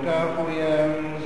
家福音。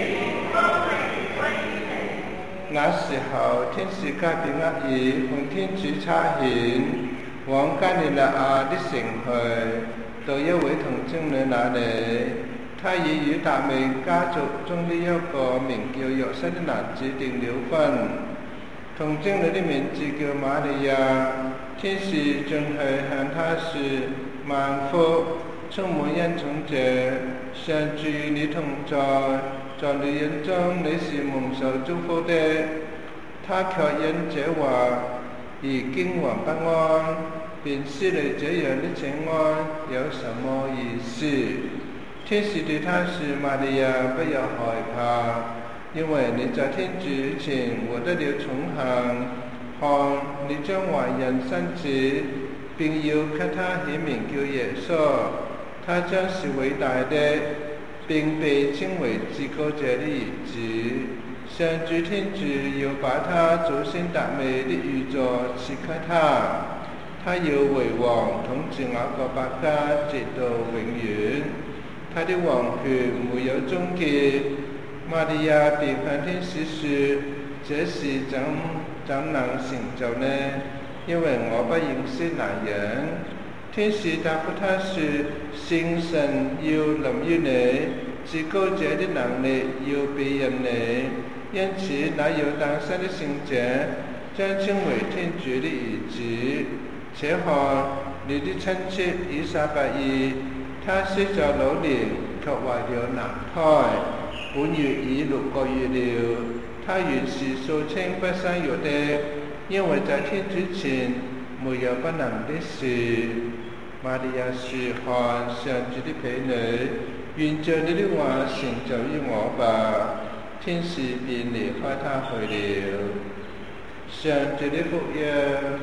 那時候，天使加俾額爾奉天主差遣，往加利納亞的城去，到一位童貞女那裏，他已與達味家族中的一個名叫約瑟的男子訂了婚。童貞女的名字叫瑪利亞。天使進去向她說：萬福，充滿恩寵者，上主與你同在，在女人中你是蒙受祝福的。他卻因這話而驚惶不安，便思慮這樣的請安有什麼意思。天使對他說：瑪利亞，不要害怕，因為你在天主前獲得了寵幸。看，你將懷孕生子，並要給他起名叫耶穌。他將是偉大的，並被稱為至高者的兒子。上主天主要把他祖先達味的御座賜給他，他要為王統治雅各伯家直到永遠，他的王權沒有終結。瑪利亞便向天使說：這事怎能成就呢？因為我不認識男人。天使答覆他說：聖神要臨於你，至高者的能力要庇蔭你，因此那要誕生的聖者將稱為天主的兒子。且看，你的親戚依撒伯爾，她雖在老年，卻懷了男胎，本月已6個月了。她原是素稱不生育的，因為在天主前沒有不能的事。瑪利亞說：看，上主的婢女，願照你的話成就於我吧。天使便離開她去了。上主的福音。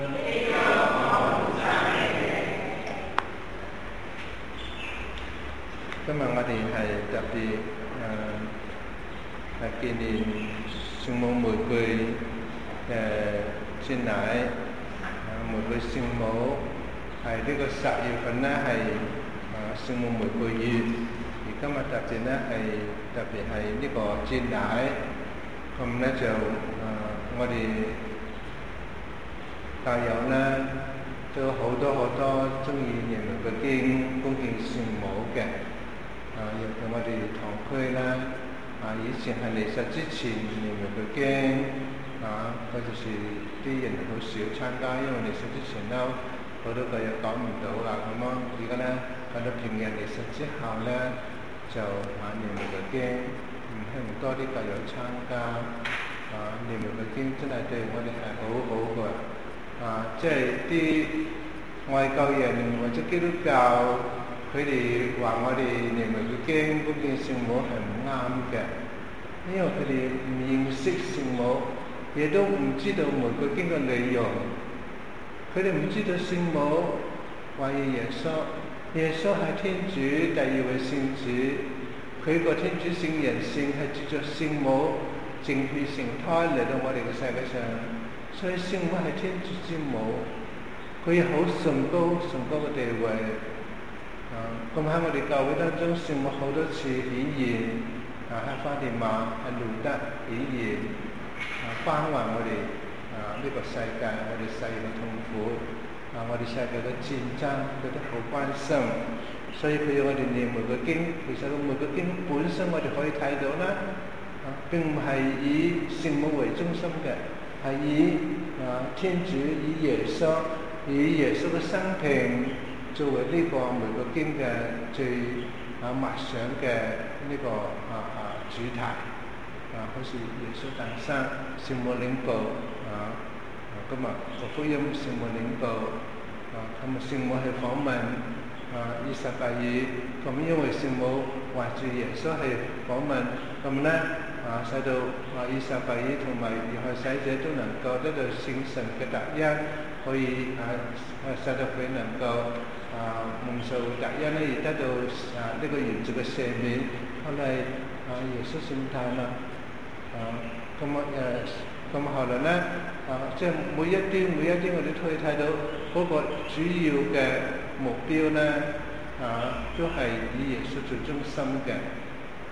今日我哋係特別係紀念聖母玫瑰節禮，玫瑰聖母係呢個10月份呢係聖母玫瑰月，而今日特別呢係特別係呢個節禮，咁呢就我哋教友呢都好多中意念玫瑰經，恭敬聖母嘅。尤其我哋堂區啦，以前係彌撒之前念玫瑰經，嗰陣時啲人好少參加，因為彌撒之前咧好多個又講唔到啦，咁樣而家咧喺到平日彌撒之後咧就念玫瑰經，希望多啲教友參加。念玫瑰經真係對我哋係好好嘅，即係啲外教人或者基督教。佢哋話我哋念玫瑰經恭敬聖母係唔啱嘅，因為佢哋唔認識聖母，亦都唔知道玫瑰經嘅內容。佢哋唔知道聖母話要耶穌，耶穌係天主第二位聖子，佢個天主聖人性係藉着聖母淨血成胎嚟到我哋嘅世界上，所以聖母係天主之母，佢有好崇高嘅地位。咁喺我哋教會當中，聖母好多次顯現，喺花地瑪、喺路德顯現，關懷我哋呢個世界，我哋世人嘅痛苦，我哋世界嘅戰爭，佢都好關心。所以佢要我哋念玫瑰經，其實個玫瑰經本身我哋可以睇到啦，並唔係以聖母為中心嘅，係以天主、以耶穌嘅生平作為呢個玫瑰經嘅最默想嘅呢個主題，好似耶穌誕生、聖母領報，今日個福音聖母領報，咁聖母去訪問依撒伯爾，咁因為聖母懷住耶穌去訪問，咁咧使到依撒伯爾同埋若翰洗者都能夠得到聖神嘅特恩，可以使到佢能夠蒙受特恩咧，而得到呢個原罪嘅赦免。後嚟耶穌聖誕啦，咁後來咧即係每一啲我哋都可以睇到嗰個主要嘅目標咧，都係以耶穌做中心嘅。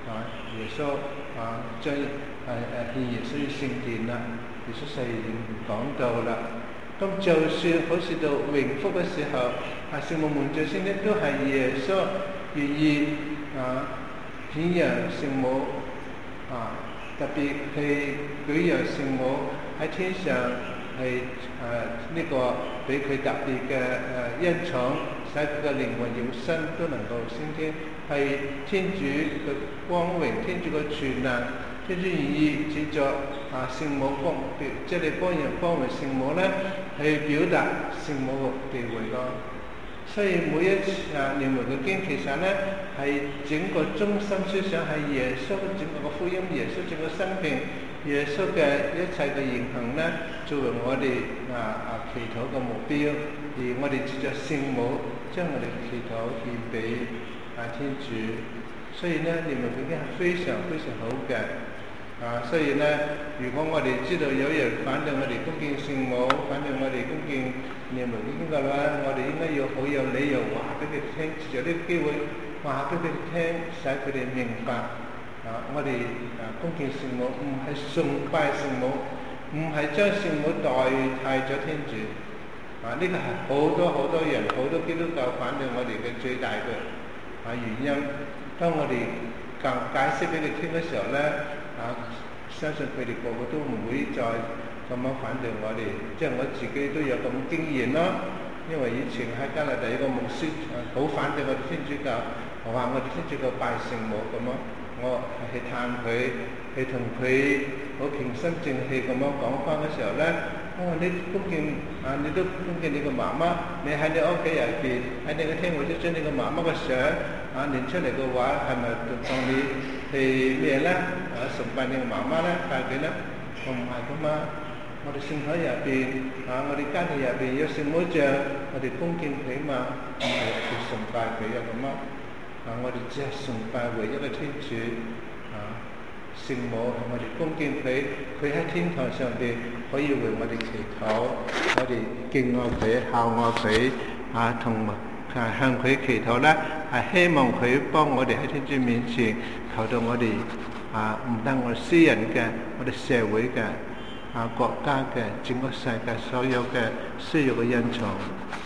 耶穌將獻耶穌嘅聖殿啦，耶穌誓言講到啦。咁就算好似到榮福嘅時候，聖母蒙著聖呢，都係耶穌願意顯揚聖母特別係舉揚聖母喺天上係呢個俾佢特別嘅恩寵，使佢嘅靈魂肉身都能夠升天，係天主嘅光榮，天主嘅全能，天主願意藉著聖母即係光榮聖母咧，去表達聖母嘅地位咯。所以每一次念玫瑰經其實咧係整個中心思想係耶穌整個嘅福音，耶穌整個生命，耶穌嘅一切嘅言行咧，作為我哋祈禱嘅目標，而我哋藉著聖母將我哋嘅祈禱獻俾天主。所以咧念玫瑰經係非常非常好嘅。所以咧，如果我哋知道有人反對我哋恭敬聖母，反對我哋恭敬念玫瑰經嘅話，我哋應該要好有理由話俾佢哋聽，藉著呢個機會話俾佢哋聽，使佢哋明白我哋恭敬聖母唔係崇拜聖母，唔係將聖母代替咗天主。呢個係好多人好多基督教反對我哋嘅最大嘅原因。當我哋解釋俾你聽嘅時候咧，相信佢哋個個都唔會再咁樣反對我哋，即係我自己都有咁經驗咯。因為以前喺加拿大一個牧師好反對我哋天主教，話我哋天主教拜聖母咁樣，我去探佢，去同佢好平心靜氣咁樣講翻嘅時候咧，你恭敬你都恭敬你個媽媽，你喺你屋企入邊喺你嘅廳會都將你個媽媽嘅相練出嚟嘅話，係咪當你係咩咧？崇拜你個媽媽咧？拜佢咧？我唔係噶嘛，我哋聖體入邊我哋家庭入邊有聖母像，我哋恭敬佢嘛，唔係去崇拜佢咁咯。我哋只係崇拜唯一嘅天主聖母，我哋恭敬佢，佢喺天堂上邊可以為我哋祈禱，我哋敬愛佢、孝愛佢同埋向佢祈禱咧，係希望佢幫我哋喺天主面前求到我哋唔單我哋私人嘅、我哋社會嘅、國家嘅、整個世界所有嘅需要嘅恩寵。